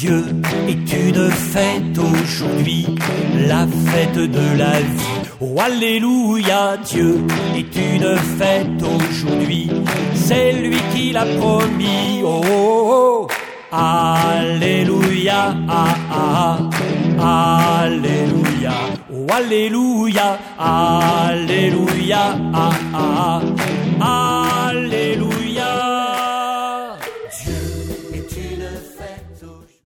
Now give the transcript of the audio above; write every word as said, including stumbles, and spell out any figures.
Dieu est une fête aujourd'hui, la fête de la vie. Oh alléluia, Dieu est une fête aujourd'hui, c'est lui qui l'a promis. Oh, oh, oh. Alléluia, ah, ah, ah. Alléluia, oh alléluia, alléluia, ah, ah, ah.